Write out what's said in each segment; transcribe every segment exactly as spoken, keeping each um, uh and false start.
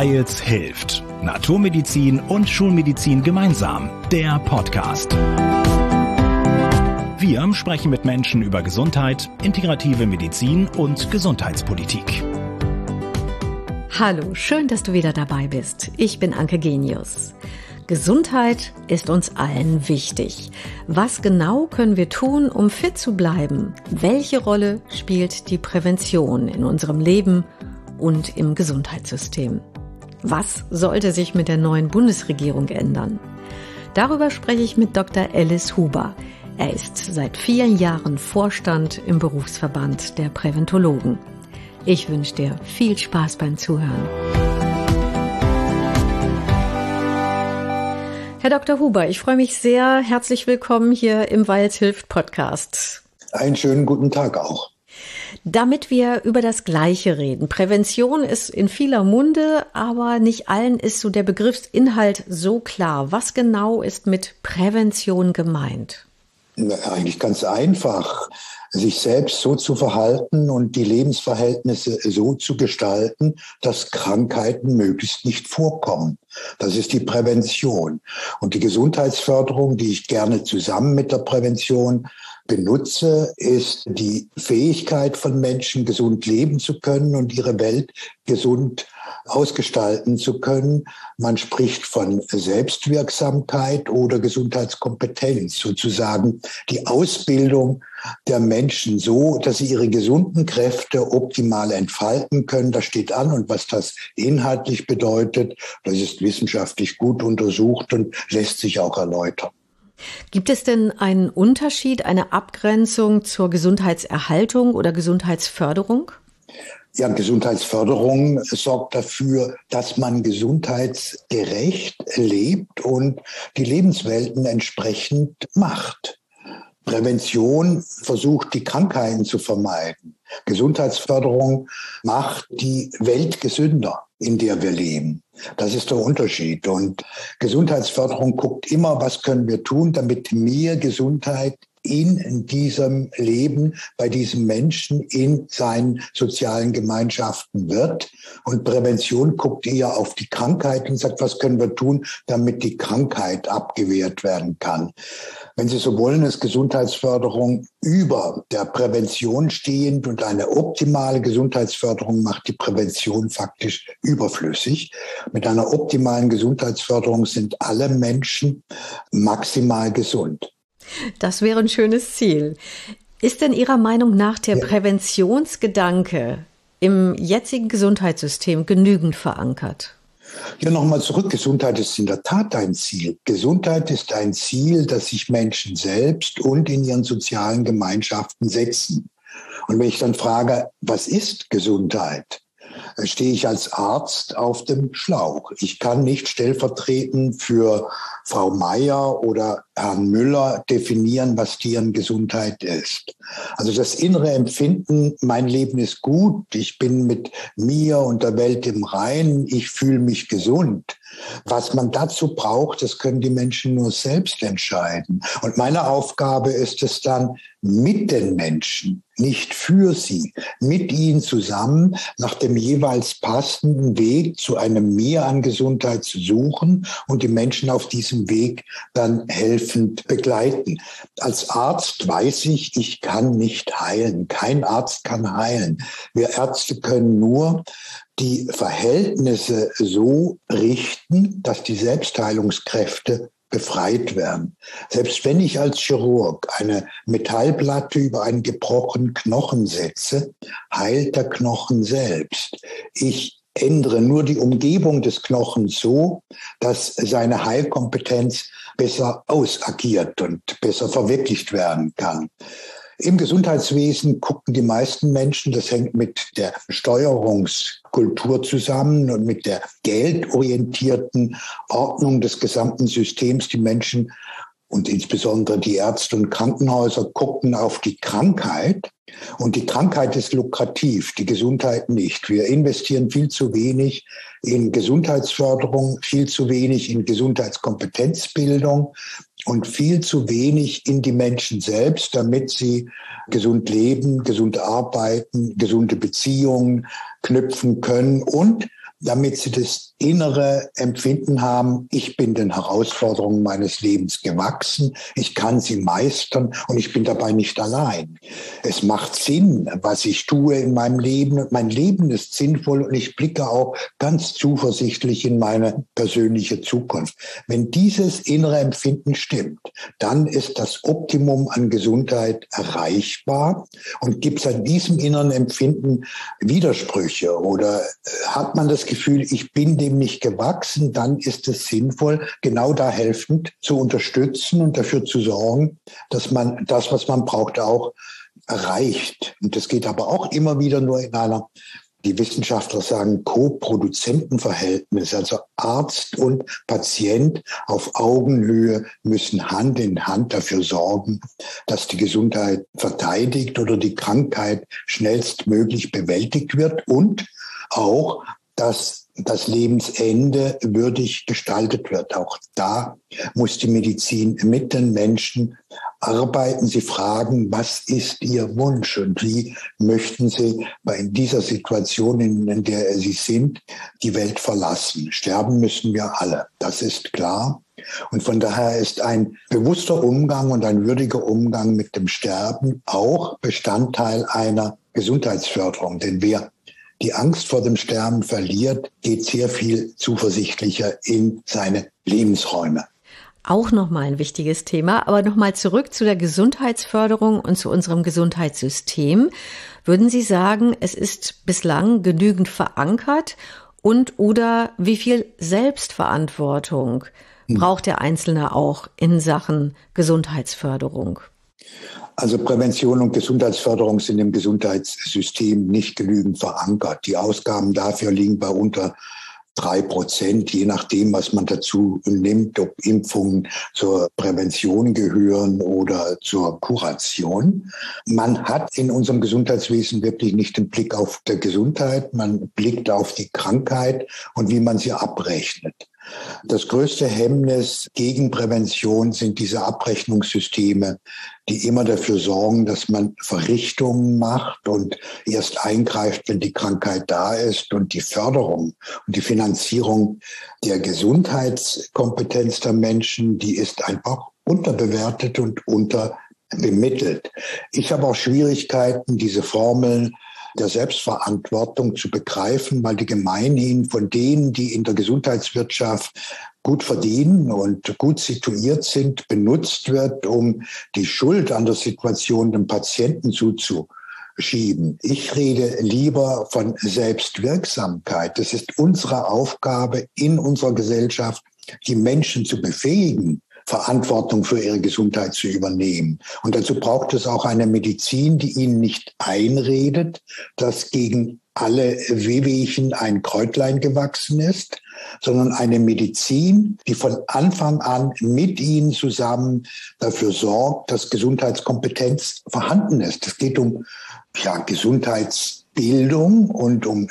Weils hilft. Naturmedizin und Schulmedizin gemeinsam. Der Podcast. Wir sprechen mit Menschen über Gesundheit, integrative Medizin und Gesundheitspolitik. Hallo, schön, dass du wieder dabei bist. Ich bin Anke Genius. Gesundheit ist uns allen wichtig. Was genau können wir tun, um fit zu bleiben? Welche Rolle spielt die Prävention in unserem Leben und im Gesundheitssystem? Was sollte sich mit der neuen Bundesregierung ändern? Darüber spreche ich mit Doktor Ellis Huber. Er ist seit vielen Jahren Vorstand im Berufsverband der Präventologen. Ich wünsche dir viel Spaß beim Zuhören. Herr Doktor Huber, ich freue mich sehr. Herzlich willkommen hier im Weils hilft Podcast. Einen schönen guten Tag auch. Damit wir über das Gleiche reden. Prävention ist in vieler Munde, aber nicht allen ist so der Begriffsinhalt so klar. Was genau ist mit Prävention gemeint? Na, eigentlich ganz einfach. Sich selbst so zu verhalten und die Lebensverhältnisse so zu gestalten, dass Krankheiten möglichst nicht vorkommen. Das ist die Prävention. Und die Gesundheitsförderung, die ich gerne zusammen mit der Prävention benutze, ist die Fähigkeit von Menschen, gesund leben zu können und ihre Welt gesund ausgestalten zu können. Man spricht von Selbstwirksamkeit oder Gesundheitskompetenz, sozusagen die Ausbildung der Menschen so, dass sie ihre gesunden Kräfte optimal entfalten können. Das steht an, und was das inhaltlich bedeutet, das ist wissenschaftlich gut untersucht und lässt sich auch erläutern. Gibt es denn einen Unterschied, eine Abgrenzung zur Gesundheitserhaltung oder Gesundheitsförderung? Ja, Gesundheitsförderung sorgt dafür, dass man gesundheitsgerecht lebt und die Lebenswelten entsprechend macht. Prävention versucht, die Krankheiten zu vermeiden. Gesundheitsförderung macht die Welt gesünder, in der wir leben. Das ist der Unterschied. Und Gesundheitsförderung guckt immer, was können wir tun, damit mehr Gesundheit in diesem Leben, bei diesem Menschen, in seinen sozialen Gemeinschaften wird. Und Prävention guckt eher auf die Krankheit und sagt, was können wir tun, damit die Krankheit abgewehrt werden kann. Wenn Sie so wollen, ist Gesundheitsförderung über der Prävention stehend, und eine optimale Gesundheitsförderung macht die Prävention faktisch überflüssig. Mit einer optimalen Gesundheitsförderung sind alle Menschen maximal gesund. Das wäre ein schönes Ziel. Ist denn Ihrer Meinung nach der Ja. Präventionsgedanke im jetzigen Gesundheitssystem genügend verankert? Ja, nochmal zurück. Gesundheit ist in der Tat ein Ziel. Gesundheit ist ein Ziel, das sich Menschen selbst und in ihren sozialen Gemeinschaften setzen. Und wenn ich dann frage, was ist Gesundheit? Stehe ich als Arzt auf dem Schlauch. Ich kann nicht stellvertretend für Frau Meier oder Herrn Müller definieren, was deren Gesundheit ist. Also das innere Empfinden, mein Leben ist gut, ich bin mit mir und der Welt im Reinen, ich fühle mich gesund. Was man dazu braucht, das können die Menschen nur selbst entscheiden. Und meine Aufgabe ist es dann, mit den Menschen, nicht für sie, mit ihnen zusammen nach dem jeweils passenden Weg zu einem Mehr an Gesundheit zu suchen und die Menschen auf diesem Weg dann helfend begleiten. Als Arzt weiß ich, ich kann nicht heilen. Kein Arzt kann heilen. Wir Ärzte können nur die Verhältnisse so richten, dass die Selbstheilungskräfte befreit werden. Selbst wenn ich als Chirurg eine Metallplatte über einen gebrochenen Knochen setze, heilt der Knochen selbst. Ich ändere nur die Umgebung des Knochens so, dass seine Heilkompetenz besser ausagiert und besser verwirklicht werden kann. Im Gesundheitswesen gucken die meisten Menschen, das hängt mit der Steuerungskultur zusammen und mit der geldorientierten Ordnung des gesamten Systems. Die Menschen und insbesondere die Ärzte und Krankenhäuser gucken auf die Krankheit. Und die Krankheit ist lukrativ, die Gesundheit nicht. Wir investieren viel zu wenig in Gesundheitsförderung, viel zu wenig in Gesundheitskompetenzbildung und viel zu wenig in die Menschen selbst, damit sie gesund leben, gesund arbeiten, gesunde Beziehungen knüpfen können und damit sie das innere Empfinden haben, ich bin den Herausforderungen meines Lebens gewachsen, ich kann sie meistern und ich bin dabei nicht allein. Es macht Sinn, was ich tue in meinem Leben und mein Leben ist sinnvoll und ich blicke auch ganz zuversichtlich in meine persönliche Zukunft. Wenn dieses innere Empfinden stimmt, dann ist das Optimum an Gesundheit erreichbar. Und gibt es an diesem inneren Empfinden Widersprüche oder hat man das Gefühl, ich bin dem nicht gewachsen, dann ist es sinnvoll, genau da helfend zu unterstützen und dafür zu sorgen, dass man das, was man braucht, auch erreicht. Und das geht aber auch immer wieder nur in einer, die Wissenschaftler sagen, Co-Produzentenverhältnis, also Arzt und Patient auf Augenhöhe müssen Hand in Hand dafür sorgen, dass die Gesundheit verteidigt oder die Krankheit schnellstmöglich bewältigt wird und auch, dass das Lebensende würdig gestaltet wird. Auch da muss die Medizin mit den Menschen arbeiten. Sie fragen, was ist Ihr Wunsch und wie möchten Sie in dieser Situation, in der Sie sind, die Welt verlassen? Sterben müssen wir alle, das ist klar. Und von daher ist ein bewusster Umgang und ein würdiger Umgang mit dem Sterben auch Bestandteil einer Gesundheitsförderung. Denn wer die Angst vor dem Sterben verliert, geht sehr viel zuversichtlicher in seine Lebensräume. Auch nochmal ein wichtiges Thema, aber nochmal zurück zu der Gesundheitsförderung und zu unserem Gesundheitssystem. Würden Sie sagen, es ist bislang genügend verankert und oder wie viel Selbstverantwortung hm. braucht der Einzelne auch in Sachen Gesundheitsförderung? Also Prävention und Gesundheitsförderung sind im Gesundheitssystem nicht genügend verankert. Die Ausgaben dafür liegen bei unter drei Prozent, je nachdem, was man dazu nimmt, ob Impfungen zur Prävention gehören oder zur Kuration. Man hat in unserem Gesundheitswesen wirklich nicht den Blick auf die Gesundheit, man blickt auf die Krankheit und wie man sie abrechnet. Das größte Hemmnis gegen Prävention sind diese Abrechnungssysteme, die immer dafür sorgen, dass man Verrichtungen macht und erst eingreift, wenn die Krankheit da ist. Und die Förderung und die Finanzierung der Gesundheitskompetenz der Menschen, die ist einfach unterbewertet und unterbemittelt. Ich habe auch Schwierigkeiten, diese Formeln der Selbstverantwortung zu begreifen, weil die gemeinhin von denen, die in der Gesundheitswirtschaft gut verdienen und gut situiert sind, benutzt wird, um die Schuld an der Situation dem Patienten zuzuschieben. Ich rede lieber von Selbstwirksamkeit. Es ist unsere Aufgabe in unserer Gesellschaft, die Menschen zu befähigen, Verantwortung für ihre Gesundheit zu übernehmen. Und dazu braucht es auch eine Medizin, die ihnen nicht einredet, dass gegen alle Wehwehchen ein Kräutlein gewachsen ist, sondern eine Medizin, die von Anfang an mit ihnen zusammen dafür sorgt, dass Gesundheitskompetenz vorhanden ist. Es geht um ja, Gesundheitsbildung und um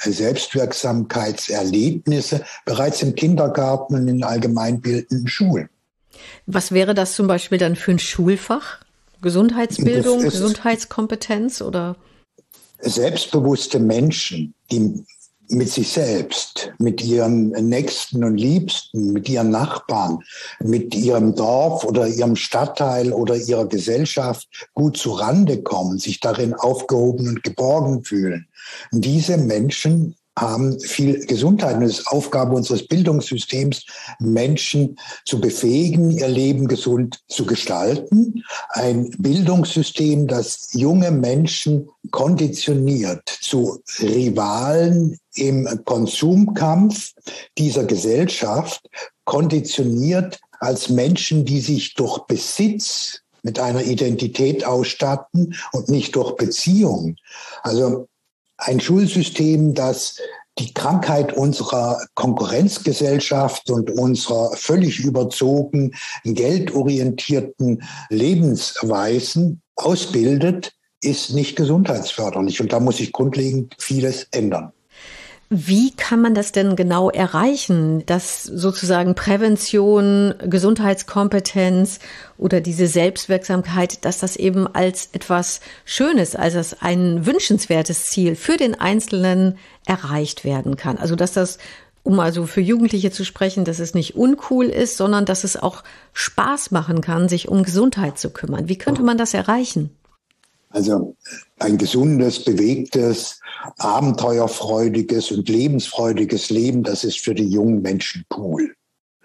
Selbstwirksamkeitserlebnisse bereits im Kindergarten und in allgemeinbildenden Schulen. Was wäre das zum Beispiel dann für ein Schulfach? Gesundheitsbildung, Gesundheitskompetenz oder? Selbstbewusste Menschen, die mit sich selbst, mit ihren Nächsten und Liebsten, mit ihren Nachbarn, mit ihrem Dorf oder ihrem Stadtteil oder ihrer Gesellschaft gut zurande kommen, sich darin aufgehoben und geborgen fühlen. Und diese Menschen haben viel Gesundheit. Und es ist Aufgabe unseres Bildungssystems, Menschen zu befähigen, ihr Leben gesund zu gestalten. Ein Bildungssystem, das junge Menschen konditioniert zu Rivalen im Konsumkampf dieser Gesellschaft, konditioniert als Menschen, die sich durch Besitz mit einer Identität ausstatten und nicht durch Beziehung. Also ein Schulsystem, das die Krankheit unserer Konkurrenzgesellschaft und unserer völlig überzogen geldorientierten Lebensweisen ausbildet, ist nicht gesundheitsförderlich. Und da muss sich grundlegend vieles ändern. Wie kann man das denn genau erreichen, dass sozusagen Prävention, Gesundheitskompetenz oder diese Selbstwirksamkeit, dass das eben als etwas Schönes, als ein wünschenswertes Ziel für den Einzelnen erreicht werden kann? Also dass das um also für Jugendliche zu sprechen, dass es nicht uncool ist, sondern dass es auch Spaß machen kann, sich um Gesundheit zu kümmern. Wie könnte man das erreichen? Also ein gesundes, bewegtes, abenteuerfreudiges und lebensfreudiges Leben, das ist für die jungen Menschen cool.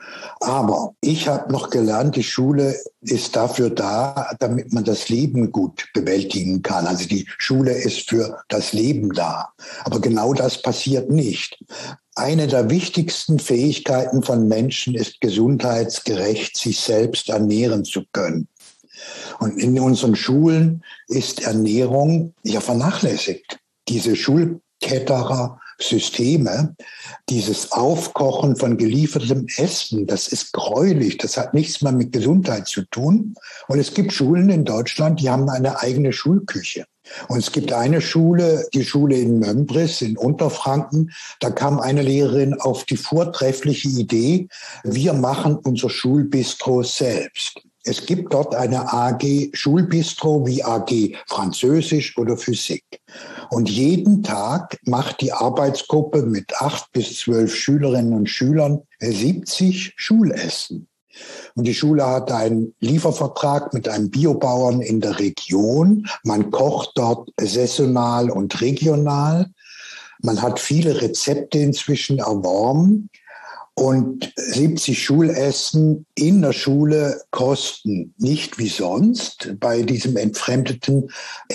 Aber ich habe noch gelernt, die Schule ist dafür da, damit man das Leben gut bewältigen kann. Also die Schule ist für das Leben da. Aber genau das passiert nicht. Eine der wichtigsten Fähigkeiten von Menschen ist, gesundheitsgerecht sich selbst ernähren zu können. Und in unseren Schulen ist Ernährung ja vernachlässigt. Diese Schulketterer Systeme, dieses Aufkochen von geliefertem Essen, das ist gräulich, das hat nichts mehr mit Gesundheit zu tun. Und es gibt Schulen in Deutschland, die haben eine eigene Schulküche. Und es gibt eine Schule, die Schule in Mömbris in Unterfranken, da kam eine Lehrerin auf die vortreffliche Idee, wir machen unser Schulbistro selbst. Es gibt dort eine A G Schulbistro wie A G Französisch oder Physik. Und jeden Tag macht die Arbeitsgruppe mit acht bis zwölf Schülerinnen und Schülern siebzig Schulessen. Und die Schule hat einen Liefervertrag mit einem Biobauern in der Region. Man kocht dort saisonal und regional. Man hat viele Rezepte inzwischen erworben. Und siebzig Schulessen in der Schule kosten nicht wie sonst bei diesem entfremdeten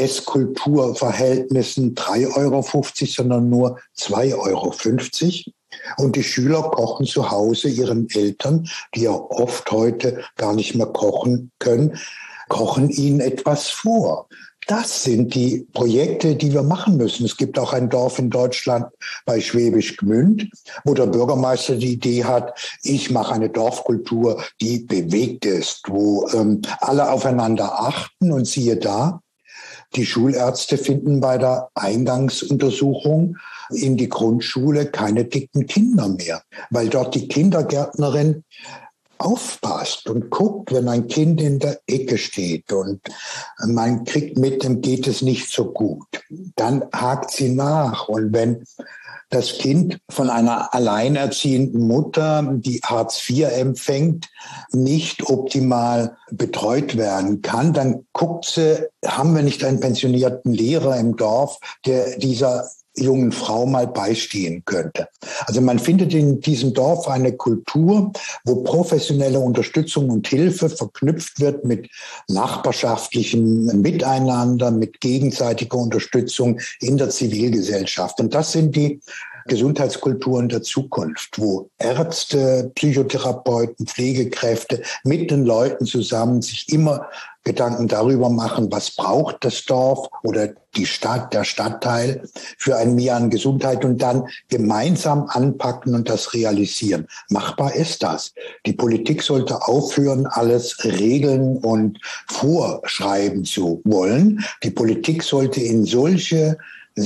Esskulturverhältnissen drei Euro fünfzig, sondern nur zwei Euro fünfzig. Und die Schüler kochen zu Hause ihren Eltern, die ja oft heute gar nicht mehr kochen können, kochen ihnen etwas vor. Das sind die Projekte, die wir machen müssen. Es gibt auch ein Dorf in Deutschland bei Schwäbisch Gmünd, wo der Bürgermeister die Idee hat, ich mache eine Dorfkultur, die bewegt ist, wo ähm, alle aufeinander achten. Und siehe da, die Schulärzte finden bei der Eingangsuntersuchung in die Grundschule keine dicken Kinder mehr, weil dort die Kindergärtnerin aufpasst und guckt, wenn ein Kind in der Ecke steht und man kriegt mit, dem geht es nicht so gut. Dann hakt sie nach. Und wenn das Kind von einer alleinerziehenden Mutter, die Hartz vier empfängt, nicht optimal betreut werden kann, dann guckt sie, haben wir nicht einen pensionierten Lehrer im Dorf, der dieser jungen Frau mal beistehen könnte. Also man findet in diesem Dorf eine Kultur, wo professionelle Unterstützung und Hilfe verknüpft wird mit nachbarschaftlichem Miteinander, mit gegenseitiger Unterstützung in der Zivilgesellschaft. Und das sind die Gesundheitskulturen der Zukunft, wo Ärzte, Psychotherapeuten, Pflegekräfte mit den Leuten zusammen sich immer Gedanken darüber machen, was braucht das Dorf oder die Stadt, der Stadtteil für ein Mehr an Gesundheit und dann gemeinsam anpacken und das realisieren. Machbar ist das. Die Politik sollte aufhören, alles regeln und vorschreiben zu wollen. Die Politik sollte in solche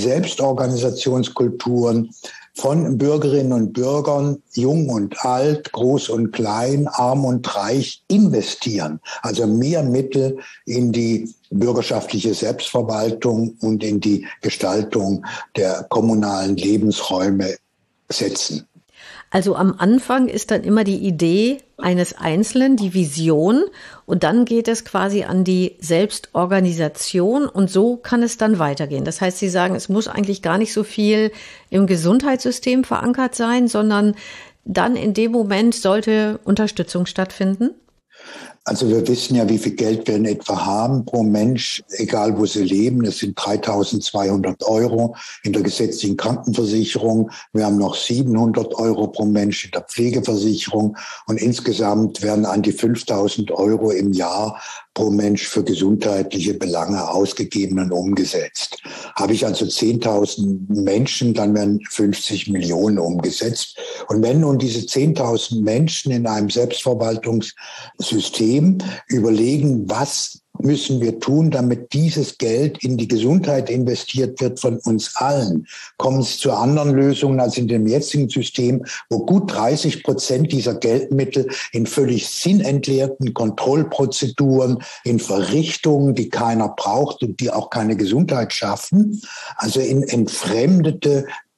Selbstorganisationskulturen von Bürgerinnen und Bürgern, jung und alt, groß und klein, arm und reich, investieren. Also mehr Mittel in die bürgerschaftliche Selbstverwaltung und in die Gestaltung der kommunalen Lebensräume setzen. Also am Anfang ist dann immer die Idee eines Einzelnen, die Vision, und dann geht es quasi an die Selbstorganisation und so kann es dann weitergehen. Das heißt, Sie sagen, es muss eigentlich gar nicht so viel im Gesundheitssystem verankert sein, sondern dann in dem Moment sollte Unterstützung stattfinden? Also wir wissen ja, wie viel Geld wir in etwa haben pro Mensch, egal wo sie leben. Es sind dreitausendzweihundert Euro in der gesetzlichen Krankenversicherung. Wir haben noch siebenhundert Euro pro Mensch in der Pflegeversicherung. Und insgesamt werden an die fünftausend Euro im Jahr pro Mensch für gesundheitliche Belange ausgegeben und umgesetzt. Habe ich also zehntausend Menschen, dann werden fünfzig Millionen umgesetzt. Und wenn nun diese zehntausend Menschen in einem Selbstverwaltungssystem überlegen, was müssen wir tun, damit dieses Geld in die Gesundheit investiert wird von uns allen, kommen es zu anderen Lösungen als in dem jetzigen System, wo gut dreißig Prozent dieser Geldmittel in völlig sinnentleerten Kontrollprozeduren, in Verrichtungen, die keiner braucht und die auch keine Gesundheit schaffen, also in entfremdete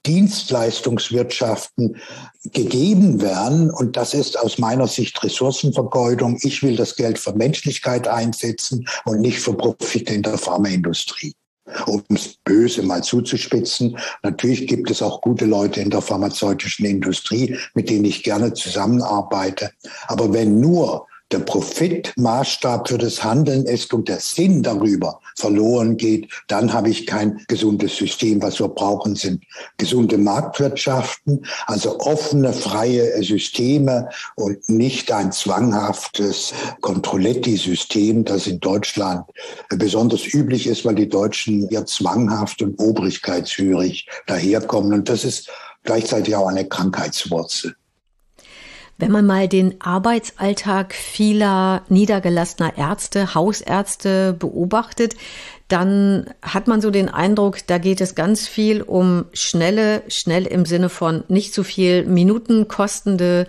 Dienstleistungswirtschaften gegeben werden. Und das ist aus meiner Sicht Ressourcenvergeudung. Ich will das Geld für Menschlichkeit einsetzen und nicht für Profite in der Pharmaindustrie. Um es böse mal zuzuspitzen. Natürlich gibt es auch gute Leute in der pharmazeutischen Industrie, mit denen ich gerne zusammenarbeite. Aber wenn nur der Profitmaßstab für das Handeln ist und der Sinn darüber verloren geht, dann habe ich kein gesundes System. Was wir brauchen, sind gesunde Marktwirtschaften, also offene, freie Systeme und nicht ein zwanghaftes Controletti-System, das in Deutschland besonders üblich ist, weil die Deutschen ja zwanghaft und obrigkeitshörig daherkommen. Und das ist gleichzeitig auch eine Krankheitswurzel. Wenn man mal den Arbeitsalltag vieler niedergelassener Ärzte, Hausärzte beobachtet, dann hat man so den Eindruck, da geht es ganz viel um schnelle, schnell im Sinne von nicht zu viel Minuten kostende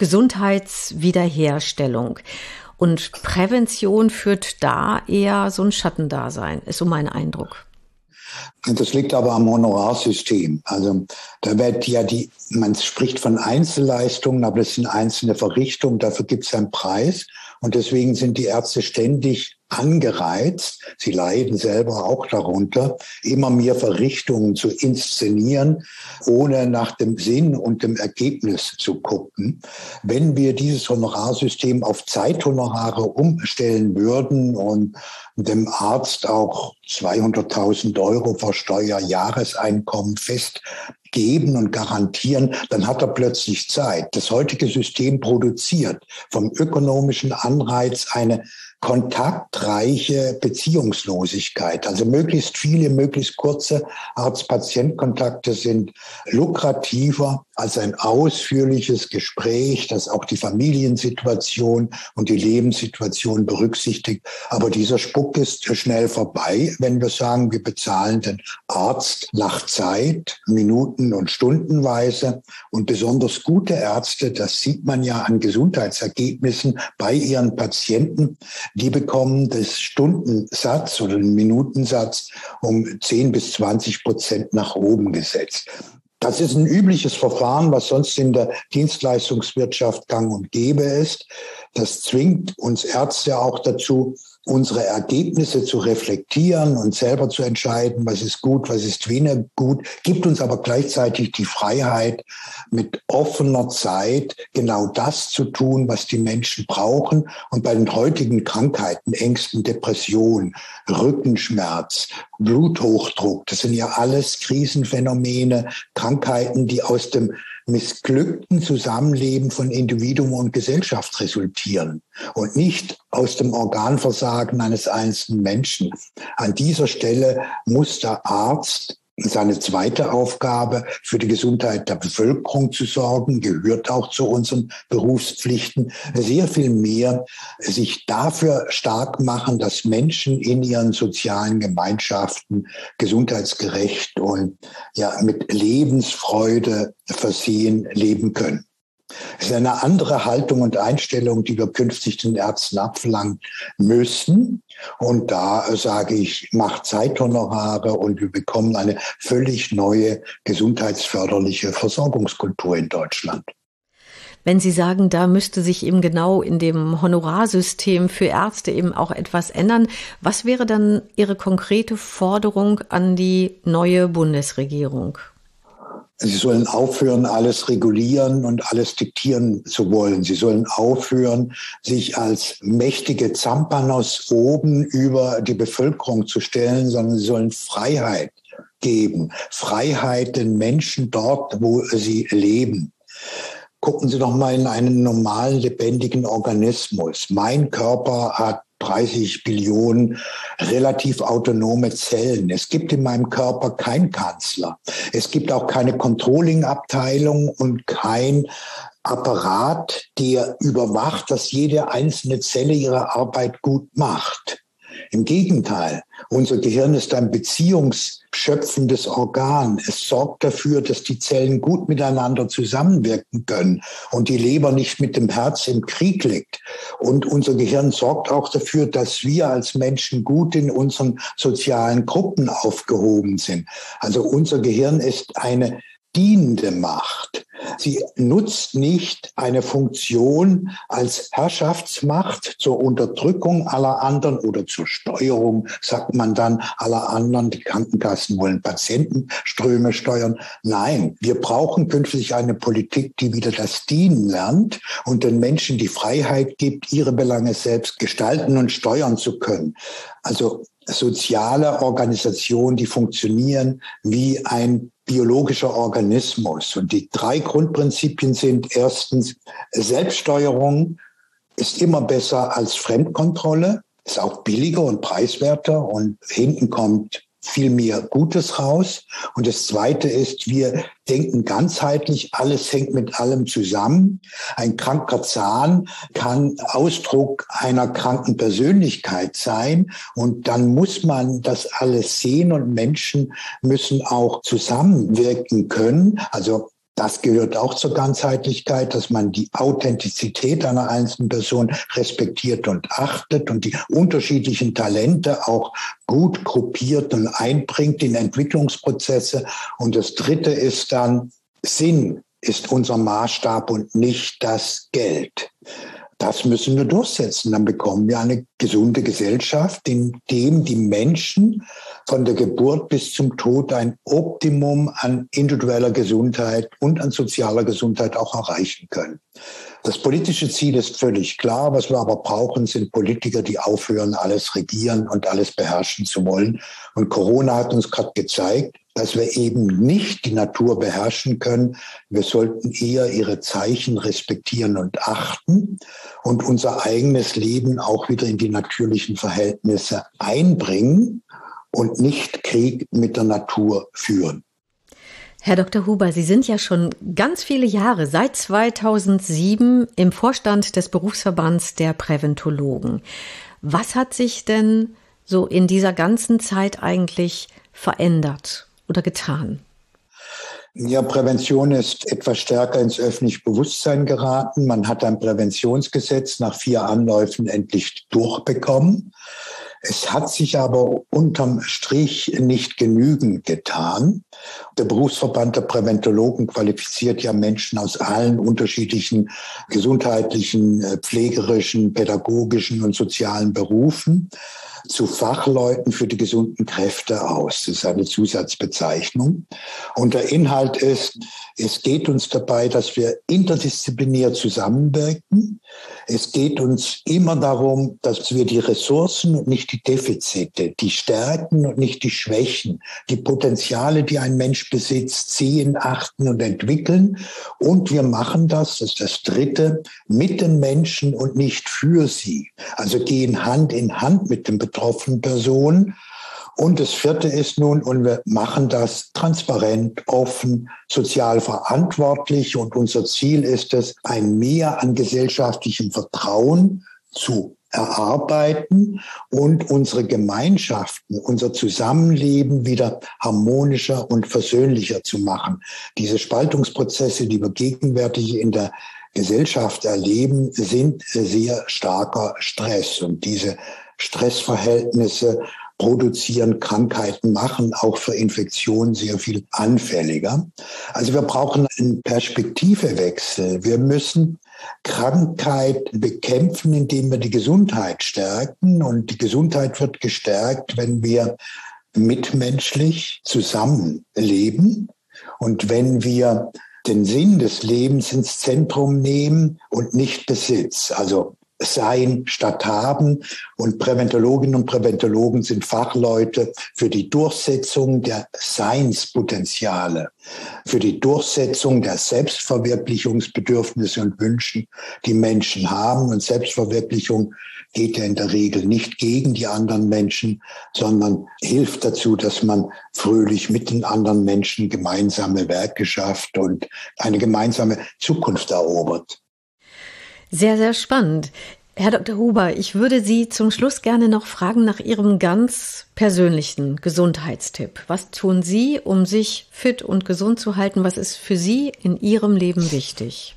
Gesundheitswiederherstellung. Und Prävention führt da eher so ein Schattendasein, ist so mein Eindruck. Das liegt aber am Honorarsystem. Also da wird ja die, man spricht von Einzelleistungen, aber das sind einzelne Verrichtungen, dafür gibt es einen Preis. Und deswegen sind die Ärzte ständig angereizt, sie leiden selber auch darunter, immer mehr Verrichtungen zu inszenieren, ohne nach dem Sinn und dem Ergebnis zu gucken. Wenn wir dieses Honorarsystem auf Zeithonorare umstellen würden und dem Arzt auch zweihunderttausend Euro vor Steuer Jahreseinkommen fest geben und garantieren, dann hat er plötzlich Zeit. Das heutige System produziert vom ökonomischen Anreiz eine kontaktreiche Beziehungslosigkeit. Also möglichst viele, möglichst kurze Arzt-Patient-Kontakte sind lukrativer als ein ausführliches Gespräch, das auch die Familiensituation und die Lebenssituation berücksichtigt. Aber dieser Spuck ist schnell vorbei, wenn wir sagen, wir bezahlen den Arzt nach Zeit, Minuten und Stundenweise. Und besonders gute Ärzte, das sieht man ja an Gesundheitsergebnissen bei ihren Patienten, die bekommen das Stundensatz oder den Minutensatz um zehn bis zwanzig Prozent nach oben gesetzt. Das ist ein übliches Verfahren, was sonst in der Dienstleistungswirtschaft gang und gäbe ist. Das zwingt uns Ärzte auch dazu, unsere Ergebnisse zu reflektieren und selber zu entscheiden, was ist gut, was ist weniger gut, gibt uns aber gleichzeitig die Freiheit, mit offener Zeit genau das zu tun, was die Menschen brauchen. Und bei den heutigen Krankheiten, Ängsten, Depressionen, Rückenschmerz, Bluthochdruck, das sind ja alles Krisenphänomene, Krankheiten, die aus dem missglückten Zusammenleben von Individuum und Gesellschaft resultieren und nicht aus dem Organversagen eines einzelnen Menschen. An dieser Stelle muss der Arzt seine zweite Aufgabe, für die Gesundheit der Bevölkerung zu sorgen, gehört auch zu unseren Berufspflichten, sehr viel mehr sich dafür stark machen, dass Menschen in ihren sozialen Gemeinschaften gesundheitsgerecht und ja mit Lebensfreude versehen leben können. Es ist eine andere Haltung und Einstellung, die wir künftig den Ärzten abverlangen müssen. Und da sage ich, macht Zeithonorare und wir bekommen eine völlig neue gesundheitsförderliche Versorgungskultur in Deutschland. Wenn Sie sagen, da müsste sich eben genau in dem Honorarsystem für Ärzte eben auch etwas ändern, was wäre dann Ihre konkrete Forderung an die neue Bundesregierung? Sie sollen aufhören, alles regulieren und alles diktieren zu wollen. Sie sollen aufhören, sich als mächtige Zampanos oben über die Bevölkerung zu stellen, sondern sie sollen Freiheit geben. Freiheit den Menschen dort, wo sie leben. Gucken Sie doch mal in einen normalen, lebendigen Organismus. Mein Körper hat dreißig Billionen relativ autonome Zellen. Es gibt in meinem Körper keinen Kanzler. Es gibt auch keine Controlling-Abteilung und kein Apparat, der überwacht, dass jede einzelne Zelle ihre Arbeit gut macht. Im Gegenteil, unser Gehirn ist ein beziehungsschöpfendes Organ. Es sorgt dafür, dass die Zellen gut miteinander zusammenwirken können und die Leber nicht mit dem Herz im Krieg liegt. Und unser Gehirn sorgt auch dafür, dass wir als Menschen gut in unseren sozialen Gruppen aufgehoben sind. Also unser Gehirn ist eine dienende Macht. Sie nutzt nicht eine Funktion als Herrschaftsmacht zur Unterdrückung aller anderen oder zur Steuerung, sagt man dann, aller anderen. Die Krankenkassen wollen Patientenströme steuern. Nein, wir brauchen künftig eine Politik, die wieder das Dienen lernt und den Menschen die Freiheit gibt, ihre Belange selbst gestalten und steuern zu können. Also soziale Organisationen, die funktionieren wie ein biologischer Organismus. Und die drei Grundprinzipien sind erstens, Selbststeuerung ist immer besser als Fremdkontrolle, ist auch billiger und preiswerter und hinten kommt viel mehr Gutes raus. Und das Zweite ist, wir denken ganzheitlich, alles hängt mit allem zusammen. Ein kranker Zahn kann Ausdruck einer kranken Persönlichkeit sein. Und dann muss man das alles sehen und Menschen müssen auch zusammenwirken können. Also das gehört auch zur Ganzheitlichkeit, dass man die Authentizität einer einzelnen Person respektiert und achtet und die unterschiedlichen Talente auch gut gruppiert und einbringt in Entwicklungsprozesse. Und das Dritte ist dann, Sinn ist unser Maßstab und nicht das Geld. Das müssen wir durchsetzen. Dann bekommen wir eine gesunde Gesellschaft, in dem die Menschen von der Geburt bis zum Tod ein Optimum an individueller Gesundheit und an sozialer Gesundheit auch erreichen können. Das politische Ziel ist völlig klar. Was wir aber brauchen, sind Politiker, die aufhören, alles regieren und alles beherrschen zu wollen. Und Corona hat uns gerade gezeigt, dass wir eben nicht die Natur beherrschen können. Wir sollten eher ihre Zeichen respektieren und achten und unser eigenes Leben auch wieder in die natürlichen Verhältnisse einbringen und nicht Krieg mit der Natur führen. Herr Doktor Huber, Sie sind ja schon ganz viele Jahre, seit zweitausendsieben, im Vorstand des Berufsverbands der Präventologen. Was hat sich denn so in dieser ganzen Zeit eigentlich verändert oder getan? Ja, Prävention ist etwas stärker ins öffentliche Bewusstsein geraten. Man hat ein Präventionsgesetz nach vier Anläufen endlich durchbekommen. Es hat sich aber unterm Strich nicht genügend getan. Der Berufsverband der Präventologen qualifiziert ja Menschen aus allen unterschiedlichen gesundheitlichen, pflegerischen, pädagogischen und sozialen Berufen zu Fachleuten für die gesunden Kräfte aus. Das ist eine Zusatzbezeichnung. Und der Inhalt ist, es geht uns dabei, dass wir interdisziplinär zusammenwirken. Es geht uns immer darum, dass wir die Ressourcen und nicht die Defizite, die Stärken und nicht die Schwächen, die Potenziale, die ein Mensch besitzt, sehen, achten und entwickeln. Und wir machen das, das ist das Dritte, mit den Menschen und nicht für sie. Also gehen Hand in Hand mit den betroffenen Personen. Und das Vierte ist nun, und wir machen das transparent, offen, sozial verantwortlich. Und unser Ziel ist es, ein Mehr an gesellschaftlichem Vertrauen zu erarbeiten und unsere Gemeinschaften, unser Zusammenleben wieder harmonischer und versöhnlicher zu machen. Diese Spaltungsprozesse, die wir gegenwärtig in der Gesellschaft erleben, sind sehr starker Stress. Und diese Stressverhältnisse produzieren Krankheiten, machen auch für Infektionen sehr viel anfälliger. Also wir brauchen einen Perspektivewechsel. Wir müssen Krankheit bekämpfen, indem wir die Gesundheit stärken. Und die Gesundheit wird gestärkt, wenn wir mitmenschlich zusammenleben und wenn wir den Sinn des Lebens ins Zentrum nehmen und nicht Besitz. Also Sein statt Haben. Und Präventologinnen und Präventologen sind Fachleute für die Durchsetzung der Seinspotenziale, für die Durchsetzung der Selbstverwirklichungsbedürfnisse und Wünschen, die Menschen haben. Und Selbstverwirklichung geht ja in der Regel nicht gegen die anderen Menschen, sondern hilft dazu, dass man fröhlich mit den anderen Menschen gemeinsame Werke schafft und eine gemeinsame Zukunft erobert. Sehr, sehr spannend. Herr Doktor Huber, ich würde Sie zum Schluss gerne noch fragen nach Ihrem ganz persönlichen Gesundheitstipp. Was tun Sie, um sich fit und gesund zu halten? Was ist für Sie in Ihrem Leben wichtig?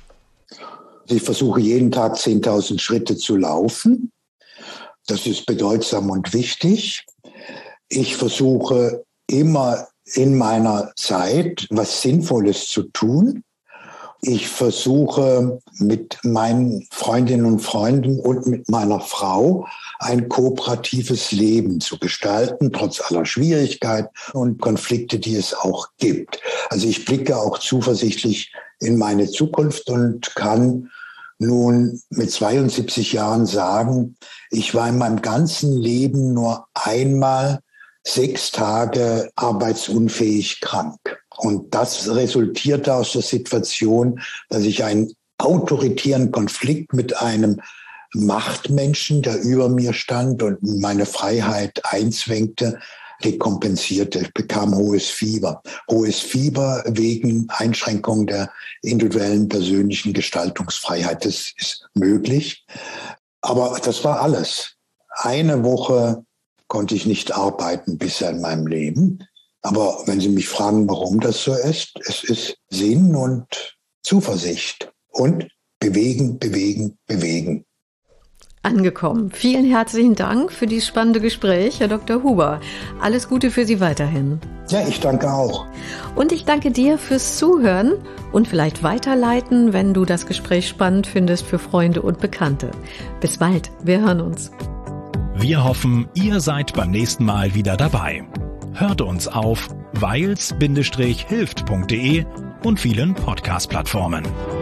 Ich versuche jeden Tag zehntausend Schritte zu laufen. Das ist bedeutsam und wichtig. Ich versuche immer in meiner Zeit was Sinnvolles zu tun. Ich versuche mit meinen Freundinnen und Freunden und mit meiner Frau ein kooperatives Leben zu gestalten, trotz aller Schwierigkeiten und Konflikte, die es auch gibt. Also ich blicke auch zuversichtlich in meine Zukunft und kann nun mit zweiundsiebzig Jahren sagen, ich war in meinem ganzen Leben nur einmal sechs Tage arbeitsunfähig krank. Und das resultierte aus der Situation, dass ich einen autoritären Konflikt mit einem Machtmenschen, der über mir stand und meine Freiheit einzwängte, dekompensierte. Ich bekam hohes Fieber. Hohes Fieber wegen Einschränkung der individuellen persönlichen Gestaltungsfreiheit. Das ist möglich. Aber das war alles. Eine Woche konnte ich nicht arbeiten bisher in meinem Leben. Aber wenn Sie mich fragen, warum das so ist, es ist Sinn und Zuversicht und bewegen, bewegen, bewegen. Angekommen. Vielen herzlichen Dank für dieses spannende Gespräch, Herr Doktor Huber. Alles Gute für Sie weiterhin. Ja, ich danke auch. Und ich danke dir fürs Zuhören und vielleicht weiterleiten, wenn du das Gespräch spannend findest für Freunde und Bekannte. Bis bald. Wir hören uns. Wir hoffen, ihr seid beim nächsten Mal wieder dabei. Hört uns auf weils Bindestrich hilft Punkt de und vielen Podcast-Plattformen.